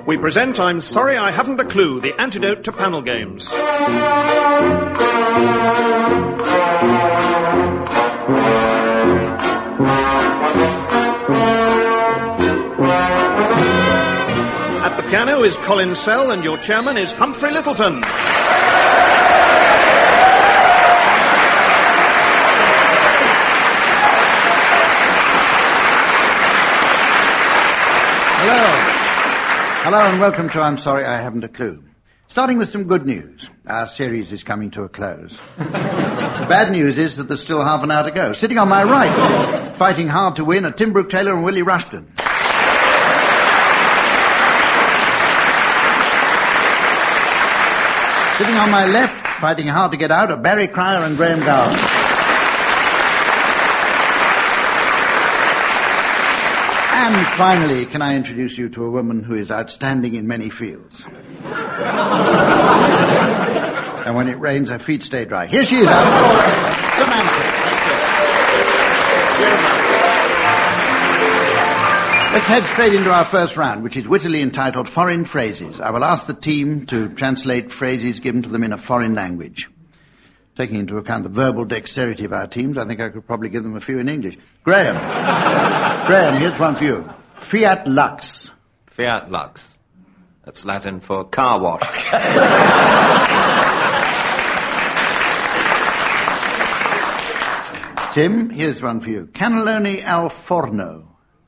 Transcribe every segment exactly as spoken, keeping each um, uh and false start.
we present I'm Sorry I Haven't a Clue, the antidote to panel games. At the piano is Colin Sell and your chairman is Humphrey Littleton. Hello. Hello and welcome to I'm Sorry I Haven't a Clue. Starting with some good news. Our series is coming to a close. The bad news is that there's still half an hour to go. Sitting on my right, fighting hard to win, are Tim Brooke-Taylor and Willie Rushton. Sitting on my left, fighting hard to get out, are Barry Cryer and Graham Garland. And finally, can I introduce you to a woman who is outstanding in many fields? And when it rains, her feet stay dry. Here she is, Samantha. Let's head straight into our first round, which is wittily entitled Foreign Phrases. I will ask the team to translate phrases given to them in a foreign language. Taking into account the verbal dexterity of our teams, I think I could probably give them a few in English. Graham. Graham, here's one for you. Fiat Lux. Fiat Lux. That's Latin for car wash. Tim, here's one for you. Cannelloni al forno.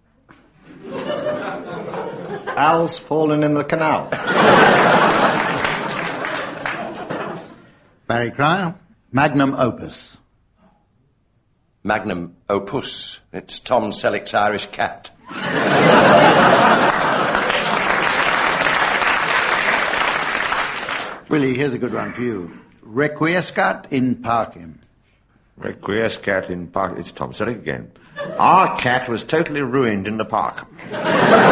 Al's fallen in the canal. Barry Cryer. Magnum opus. Magnum opus. It's Tom Selleck's Irish cat. Willie, here's a good one for you. Requiescat in partem. Requiescat in partem. It's Tom Selleck again. Our cat was totally ruined in the park. I've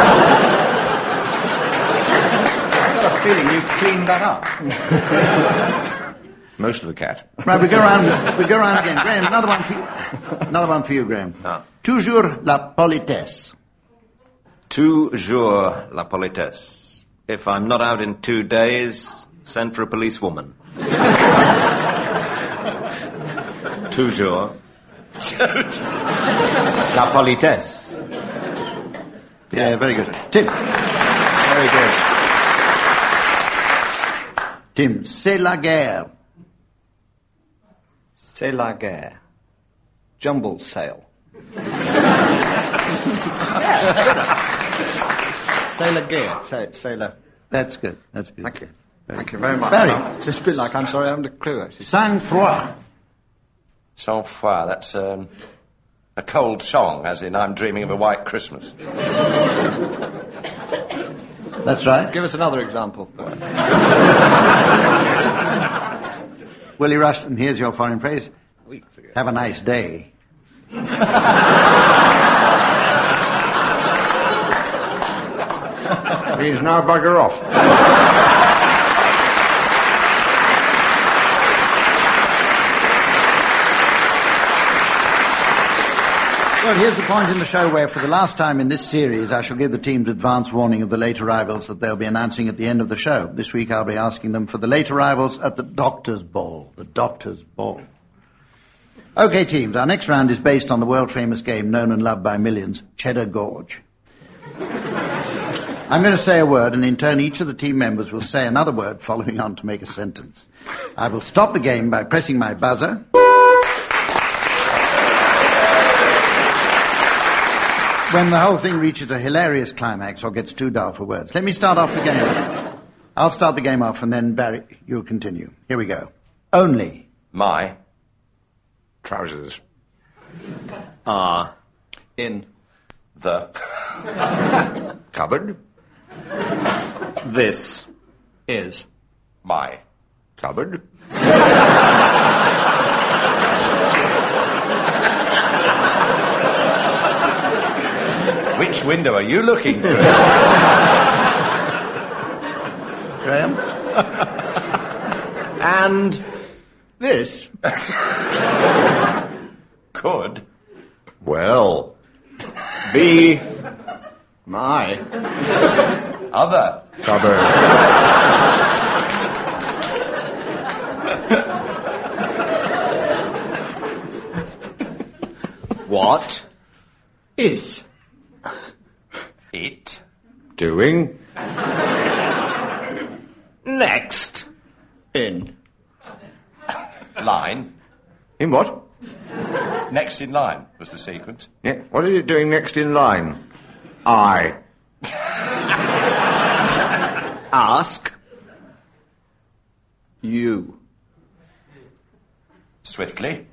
got a feeling you've cleaned that up. Most of the cat. Right, we go around. We go around again. Graham, another one for you. Another one for you, Graham. Ah. Toujours la politesse. Toujours la politesse. If I'm not out in two days, send for a policewoman. Toujours la politesse. Yeah, very good. Tim. Very good. Tim, c'est la guerre. C'est la guerre. Jumble sale. C'est la guerre. Say, say la. That's good. That's good. Thank you. Thank you very much. Barry. It's a bit like I'm sorry I haven't a clue, actually. Sang-froid. Sang-froid, that's um, a cold song, as in I'm dreaming of a white Christmas. That's right. Give us another example. Willie Rushton, here's your foreign phrase. Weeks ago. Have a nice day. He's now bugger off. Well, here's the point in the show where, for the last time in this series, I shall give the teams advance warning of the late arrivals that they'll be announcing at the end of the show. This week I'll be asking them for the late arrivals at the Doctor's Ball. The Doctor's Ball. Okay, teams, our next round is based on the world-famous game known and loved by millions, Cheddar Gorge. I'm going to say a word, and in turn each of the team members will say another word following on to make a sentence. I will stop the game by pressing my buzzer. When the whole thing reaches a hilarious climax or gets too dull for words. Let me start off the game. I'll start the game off and then, Barry, you'll continue. Here we go. Only. My. Trousers. Ah. In. The. Cupboard. This. Is. My. Cupboard. Which window are you looking through? Graham? And this. Could. Well. Be. My. Other. What is It. Doing? Next. in Line. In what? Next in line was the sequence. Yeah. What is it doing next in line? I. Ask. you? Swiftly.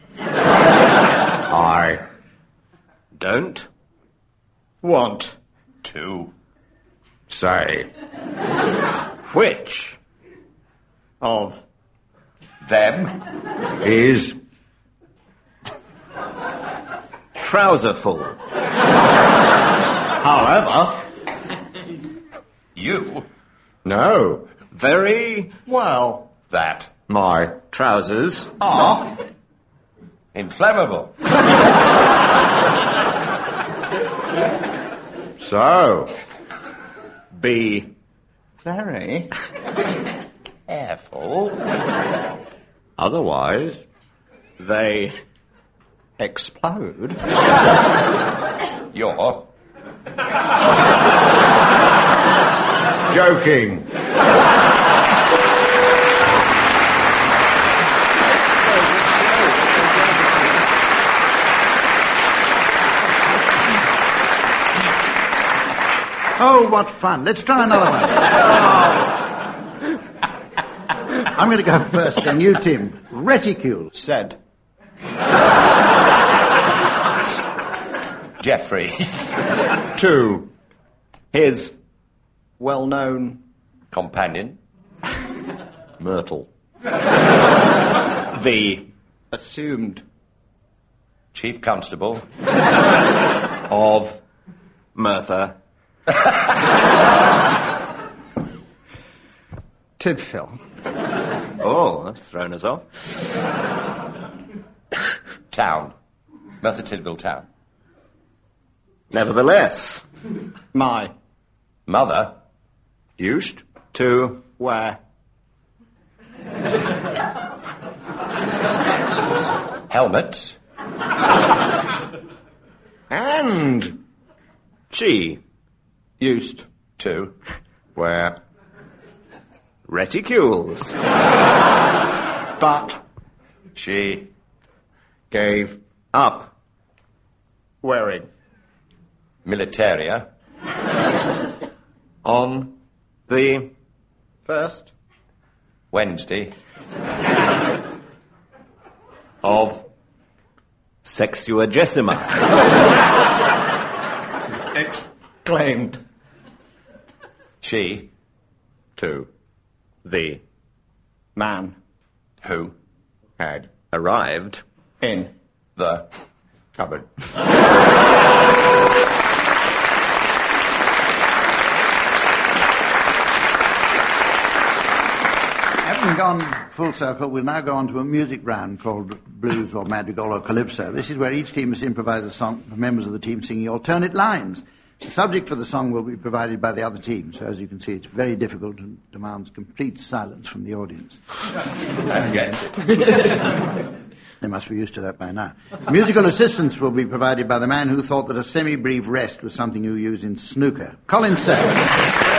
I. Don't. Want? To. Say. Which. Of? Them. Is. Trouserful. However, You. No. Very well, That. My. trousers. Are. Inflammable. So. Be. very Careful. Otherwise. They. explode. You're. Joking. Oh, what fun. Let's try another one. I'm going to go first, then you, Tim. Reticule. Said. Jeffrey. Two. His. Well-known. Companion. Myrtle. The. Assumed. Chief Constable. Of. Merthyr. Tidfill. Oh, that's thrown us off. Town. Merthyr Tydfil Town. Nevertheless. My. Mother. Used. To. Where. Helmets. And. She. Used. To. Where. Reticules. But. She. Gave. Up. Wearing. Militaria. On. The. First. Wednesday. Of. Sexuagesima. Exclaimed. She. To. The. Man. Who. Had. Arrived. In. The. Cupboard. Having gone full circle, we'll now go on to a music round called Blues or Madrigal or Calypso. This is where each team must improvise a song, the members of the team singing alternate lines. The subject for the song will be provided by the other team, so as you can see, it's very difficult and demands complete silence from the audience. I get it. They must be used to that by now. Musical assistance will be provided by the man who thought that a semi-brief rest was something you use in snooker. Colin Sell.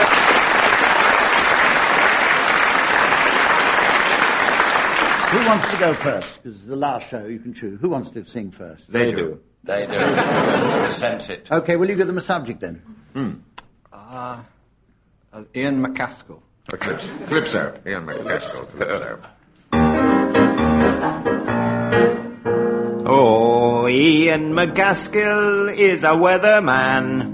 Who wants to go first? Because it's the last show, you can choose. Who wants to sing first? They do. They do. Sense it. Okay, will you give them a subject then? Uh, uh, Ian McCaskill. Calypso. Calypso. Ian McCaskill. Calypso. Oh, Ian McCaskill is a weatherman.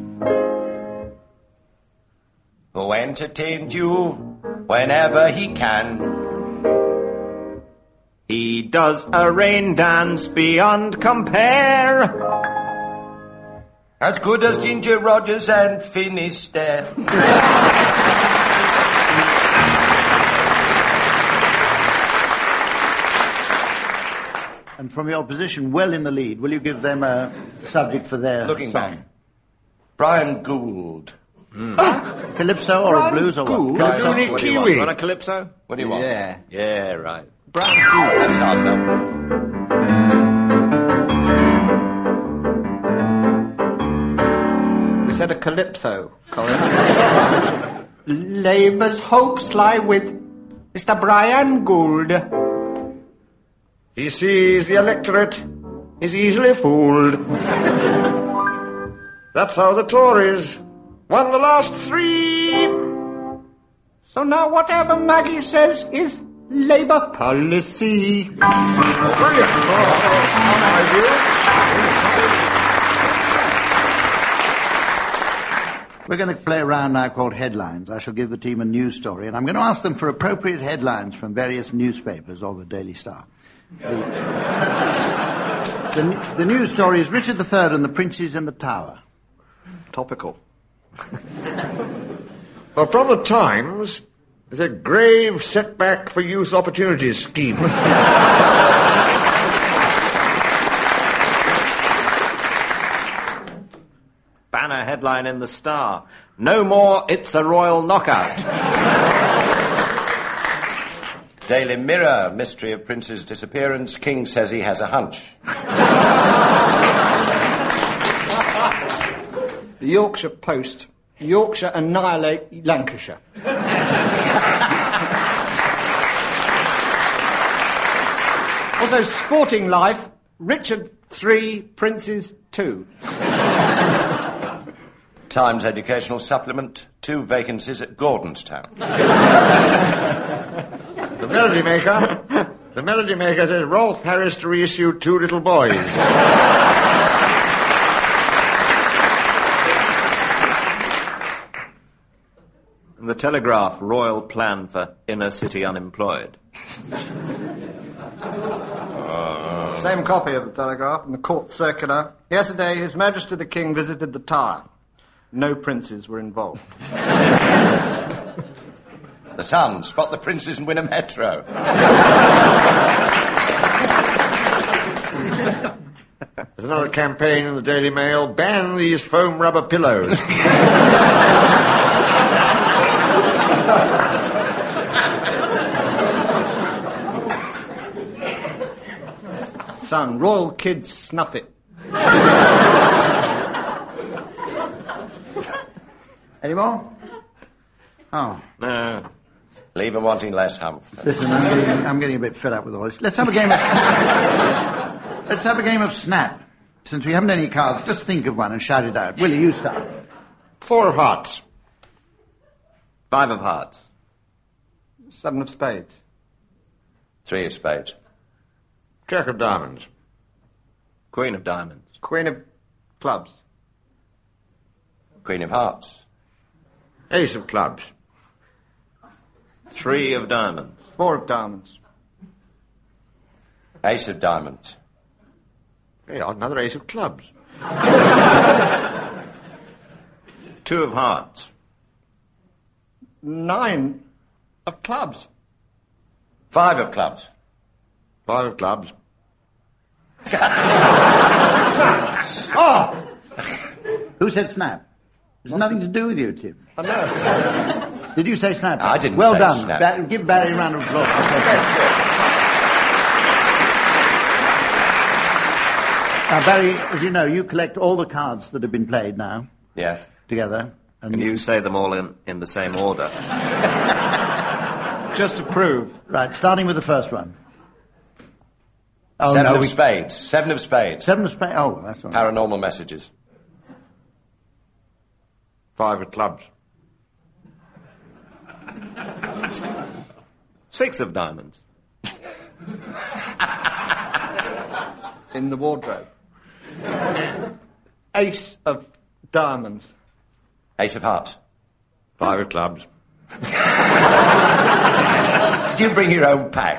Who entertained you whenever he can. He does a rain dance beyond compare. As good as Ginger Rogers and Finisterre. And from your position well in the lead, will you give them a subject for their Looking song? back. Brian Gould. Calypso or a blues or what? Calypso? Right. What do you want? Want a calypso? What do you want? Yeah. Yeah, right. That's hard enough. We said a calypso, Colin. Labour's hopes lie with Mister Brian Gould. He sees the electorate is easily fooled. That's how the Tories won the last three. So now whatever Maggie says is Labour policy. Brilliant. We're going to play a round now called Headlines. I shall give the team a news story, and I'm going to ask them for appropriate headlines from various newspapers or the Daily Star. The, the, the news story is Richard the Third and the Princes in the Tower. Topical. Well, from the Times, there's a grave setback for youth opportunities scheme. Banner headline in the Star. No more It's a Royal Knockout. Daily Mirror, mystery of Prince's disappearance. King says he has a hunch. The Yorkshire Post. Yorkshire annihilate Lancashire. Also, Sporting Life. Richard Three, Princes Two. Times Educational Supplement. Two vacancies at Gordonstown. The Melody Maker. The Melody Maker says Rolf Harris to reissue Two Little Boys. And the Telegraph, royal plan for inner city unemployed. Same copy of the Telegraph and the court circular. Yesterday, His Majesty the King visited the Tower. No princes were involved. The Sun, spot the princes and win a metro. There's another campaign in the Daily Mail. Ban these foam rubber pillows. Son, royal kids snuff it. Any more? Oh. No. Leave her wanting less humph. Listen, I'm getting, I'm getting a bit fed up with all this. Let's have a game of... Let's have a game of Snap. Since we haven't any cards, just think of one and shout it out. Willie, you start. Four of hearts. Five of hearts. Seven of spades. Three of spades. Jack of diamonds. Queen of diamonds. Queen of clubs. Queen of hearts. Ace of clubs. Three of diamonds. Four of diamonds. Ace of diamonds. Yeah, another ace of clubs. Two of hearts. Nine of clubs. Five of clubs. Five of clubs. Oh! Who said Snap? There's nothing to do with you, Tim. I know. Did you say Snap? I didn't well say done. Snap. Ba- give Barry a round of applause. Now, Barry, as you know, you collect all the cards that have been played now Yes. together. And Can you say them all in, in the same order? Just to prove. Right, starting with the first one. Oh, Seven no, of we... spades. Seven of spades. Seven of spades. Oh, that's all right. Paranormal messages. Five of clubs. Six of diamonds. In the wardrobe. Ace of diamonds. Ace of hearts. Five of clubs. Did you bring your own pack?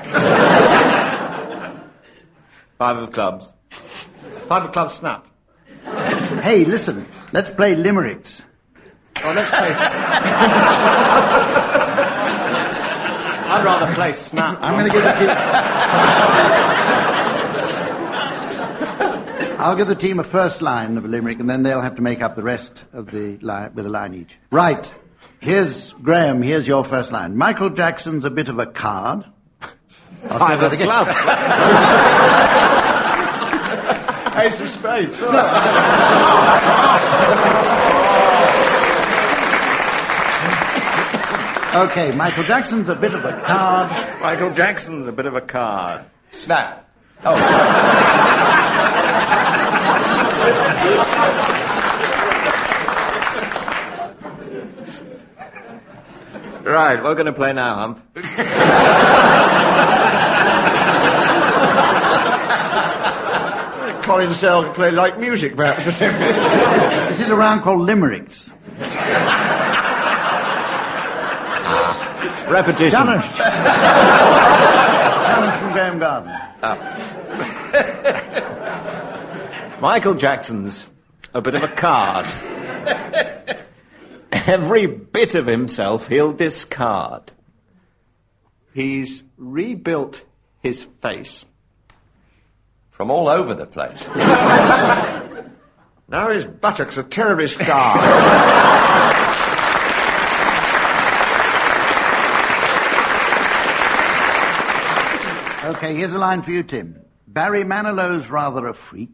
Five of clubs. Five of clubs snap. Hey, listen, let's play limericks. Oh, let's play. I'd rather play snap. I'm going to give it to you. I'll give the team a first line of a limerick, and then they'll have to make up the rest of the line with a line each. Right. Here's, Graham, here's your first line. Michael Jackson's a bit of a card. I'll say that again. Ace of spades. Okay, Michael Jackson's a bit of a card. Michael Jackson's a bit of a card. Snap. Oh. Right, we're going to play now, Hump. Colin Sell can play light music, perhaps. This is a round called limericks. Repetition. Challenge. Challenge from Graham Garden. Michael Jackson's a bit of a card. Every bit of himself he'll discard. He's rebuilt his face. From all over the place. Now his buttocks are terribly scarred. Okay, here's a line for you, Tim. Barry Manilow's rather a freak.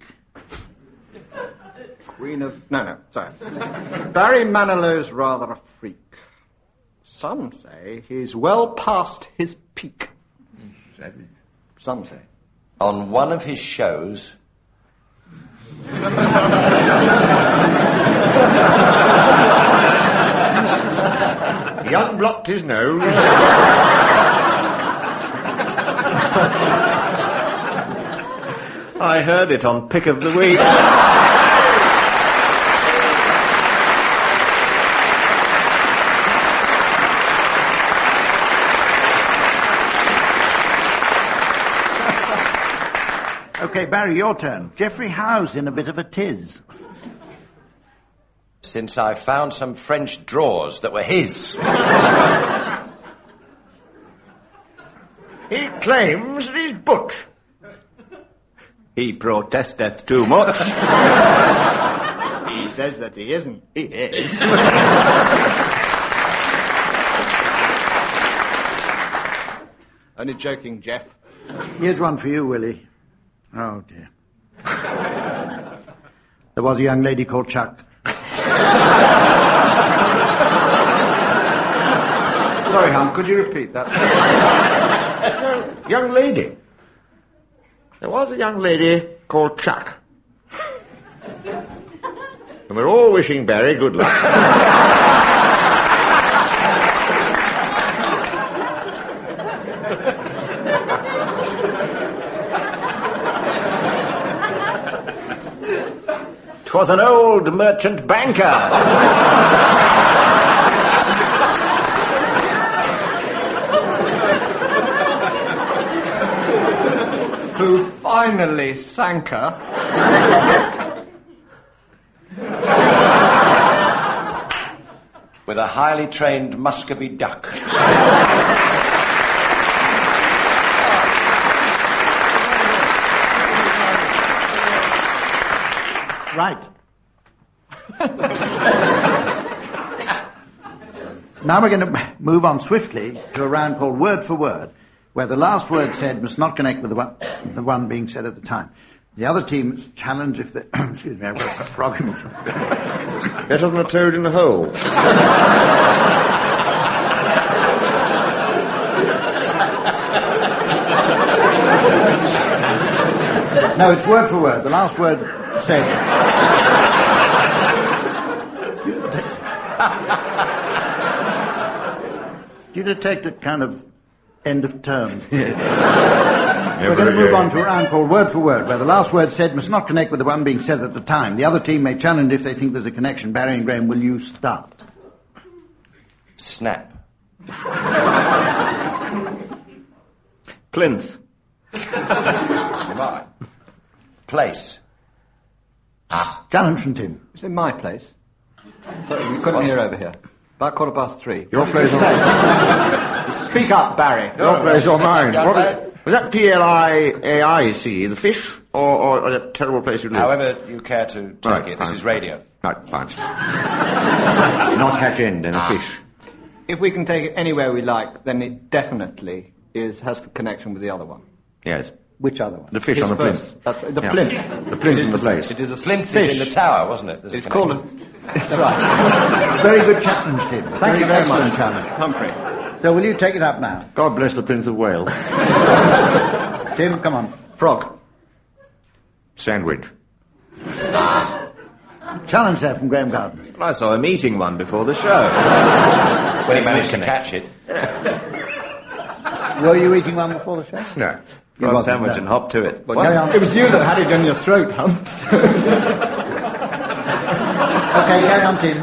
Queen of... No, no, sorry. Barry Manilow's rather a freak. Some say he's well past his peak. Some say. On one of his shows... He unblocked his nose. I heard it on Pick of the Week. Okay, Barry, your turn. Geoffrey Howe's in a bit of a tiz. Since I found some French drawers that were his. He claims that he's butch. He protesteth too much. He says that he isn't. He is. Only joking, Jeff. Here's one for you, Willie. Oh, dear. There was a young lady called Chuck. Sorry, Hum, could you repeat that? No, young lady. There was a young lady called Chuck. And we're all wishing Barry good luck. Twas an old merchant banker. Who finally sank her. With a highly trained Muscovy duck. Right. Now we're going to move on swiftly to a round called Word for Word, where the last word said must not connect with the one, the one being said at the time. The other team is challenged if they... Excuse me, I've got a frog in my throat. Better than a toad in the hole. No, it's word for word. The last word said... Do you detect a kind of end of terms? Yes. We're going to move on to a round called Word for Word, where the last word said must not connect with the one being said at the time. The other team may challenge if they think there's a connection. Barry and Graham, will you start? Snap. Plinth. Right. Place. Challenge from Tim. It's in my place. So you couldn't hear over here. About quarter past three. Your place or mine? Speak up, Barry. Your place or Sit up, mine? young What man. was, was that P L I A I C, the fish? or, or, or that terrible place you live? However you care to take Right, it. This fine. is radio. Right, fine. Not Hatch End, and a fish. If we can take it anywhere we like, then it definitely is has the connection with the other one. Yes. Which other one? The fish His on the first. plinth. That's the Yeah. plinth. The plinth It is in the the- place. It is a Flint fish. is in the tower, wasn't it? There's a It's called a... connection. That's right. Very good challenge, Tim. Thank you very Excellent much. challenge. Humphrey. So will you take it up now? God bless the Prince of Wales. Tim, come on. Frog. Sandwich. Challenge there from Graham Garden. I saw him eating one before the show. When he managed to catch it. Were you eating one before the show? No. You Got a wasn't, sandwich no. and hop to it. Carry on. It was you that had it in your throat, Hump. Okay, carry on, Tim.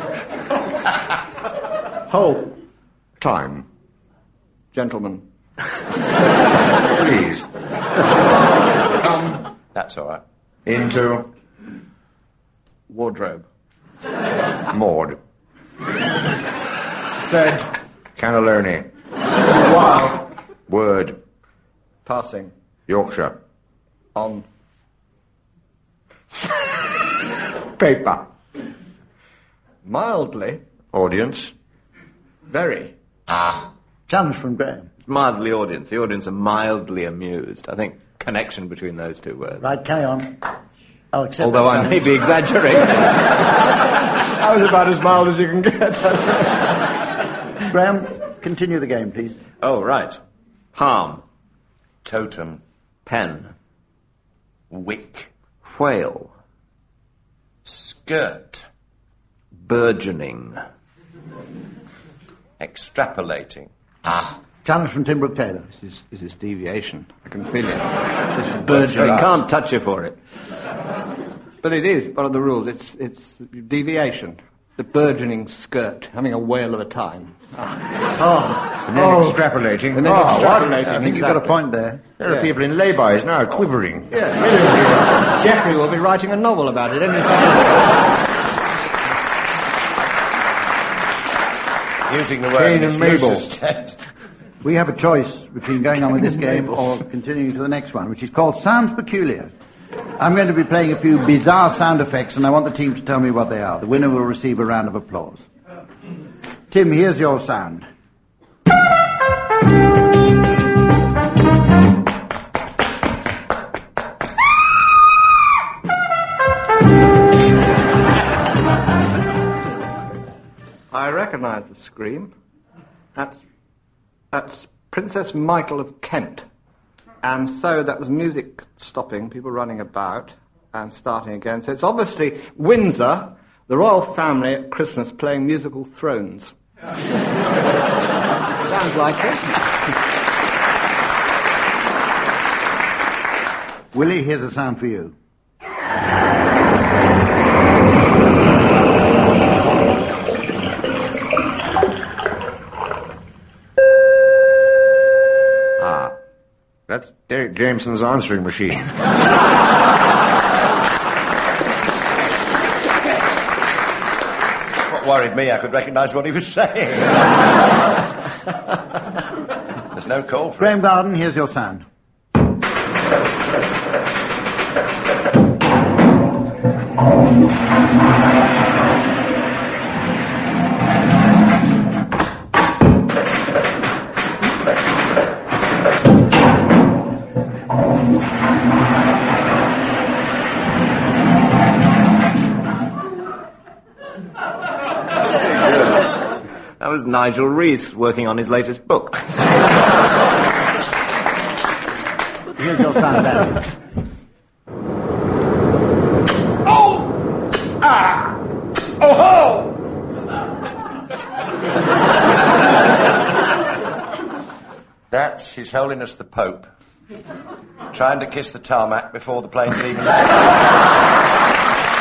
Hole. Time. Gentlemen. Please. That's all right. Into Wardrobe. Maud. Said. Cannelloni. Wow. Word. Passing. Yorkshire. On. Paper. Mildly. Audience. Very. Challenge from Graham. Mildly audience. The audience are mildly amused. I think connection between those two words. Right, carry on. I'll accept Although that I may be exaggerating. That was about as mild as you can get. challenge. Graham, continue the game, please. Oh, right. Palm. Totem. Pen. Wick. Whale. Skirt. Burgeoning. Extrapolating. Challenge from Tim Brooke Taylor. This is, this is deviation. I can feel it. This is burgeoning. Can't touch you for it. But it is part of the rules. It's it's deviation. The burgeoning skirt, having a whale of a time. And then extrapolating. And then Oh, extrapolating. I think you've got a point there. There are people in laybys now quivering. Yeah. Jeffrey will be writing a novel about it any time. Using the word Cain in its and Mabel. loosest sense. We have a choice between going on with this game or continuing to the next one, which is called Sounds Peculiar. I'm going to be playing a few bizarre sound effects, and I want the team to tell me what they are. The winner will receive a round of applause. Tim, here's your sound. I recognise the scream. That's that's Princess Michael of Kent. And so that was music stopping, people running about and starting again. So it's obviously Windsor, the royal family at Christmas playing musical thrones. Sounds like it. Willie, here's a sound for you. Ah. That's Derek Jameson's answering machine. What worried me, I could recognise what he was saying. There's no call for it. Graham Garden, here's your sound. That was Nigel Rees working on his latest book. Here's your sound, Andy. That's His Holiness the Pope. Trying to kiss the tarmac before the plane's even landed.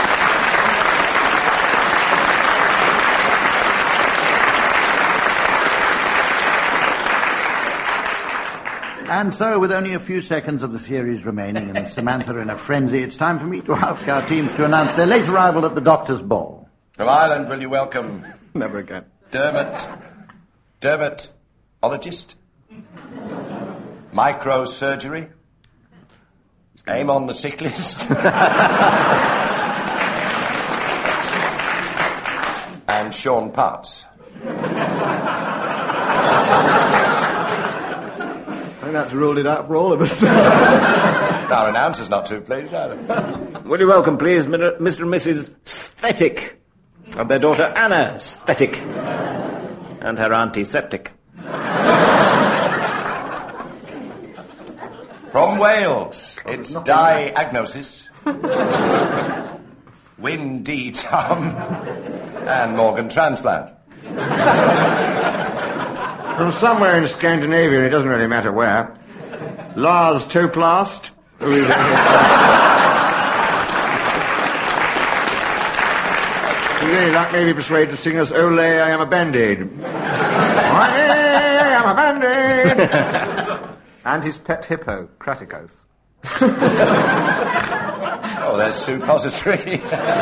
And so, with only a few seconds of the series remaining and Samantha in a frenzy, it's time for me to ask our teams to announce their late arrival at the Doctor's Ball. From Ireland, will you welcome Never again. Dermot, Dermot, ologist, microsurgery, Aim on the sick list. And Sean Potts. I think that's ruled it out for all of us. Our announcer's not too pleased either. Will you welcome, please, Mister and Missus Sthetic, and their daughter Anna Sthetic, and her auntie Septic. From Wales, it's Diagnosis, Win D Tom, and Morgan Transplant. From somewhere in Scandinavia, it doesn't really matter where. Lars Toplast, who is... Would any luck maybe persuade to sing us Ole, I Am a Band-Aid? Ole, I am a Band-Aid! And his pet hippo, Kratikos. Oh, there's Suppository.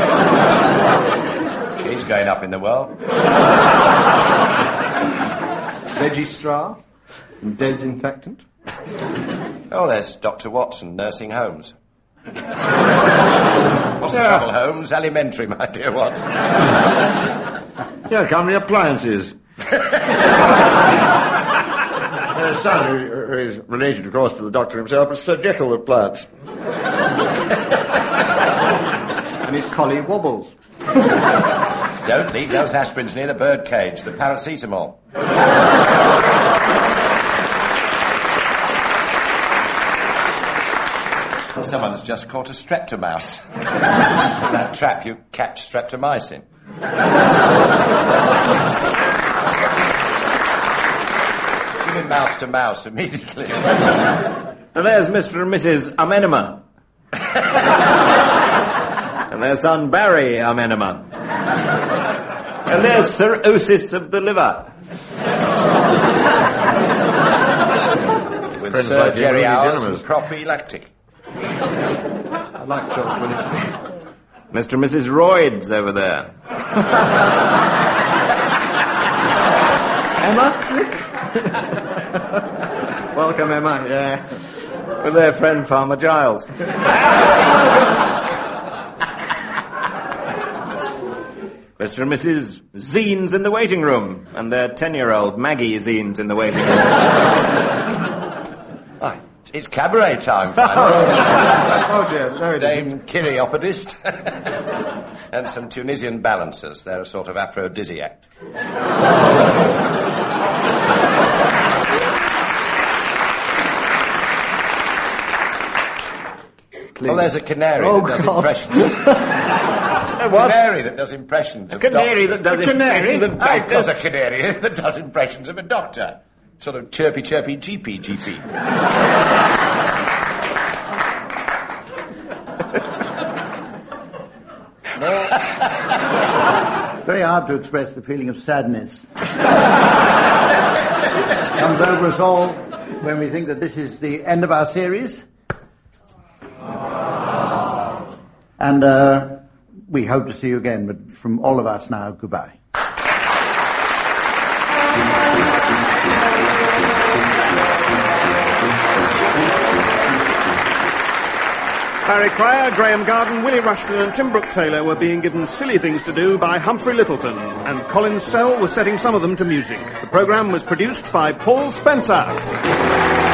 She's going up in the world. Registra, disinfectant. Oh, there's Doctor Watson, nursing homes. What's the trouble, Holmes? Alimentary, my dear Watson. Yeah, come the appliances. Their son, who, who is related, of course, to the doctor himself, is Sir Jekyll of plants. And his collie Wobbles. Don't leave those aspirins near the bird cage, the paracetamol. Someone's just caught a streptomouse. That trap you catch streptomycin. Give him mouse to mouse immediately. And there's Mister and Missus Amenema. And their son Barry Amenema. And there's cirrhosis of the liver. With Sir Jerry Hours and prophylactic. I like George Willis. Mister and Missus Royds over there. Emma? Welcome, Emma, yeah. With their friend Farmer Giles. Mister and Missus Zines in the waiting room, and their ten-year-old Maggie Zines in the waiting room. Oh, it's cabaret time, finally. Oh, dear, no, it isn't. Dame Kyriopodist. And some Tunisian balancers. They're a sort of aphrodisiac. Well, there's a canary Oh, that does God. impressions. A What? canary that does impressions of Canary doctors. that does A canary? impressions of Aye, doctors. there's a canary that does impressions of a doctor. Sort of chirpy, chirpy, G P, G P. Very hard to express the feeling of sadness. Comes over us all when we think that this is the end of our series. And uh, we hope to see you again, but from all of us now, goodbye. Barry Cryer, Graham Garden, Willie Rushton and Tim Brooke Taylor were being given silly things to do by Humphrey Littleton, and Colin Sell was setting some of them to music. The programme was produced by Paul Spencer.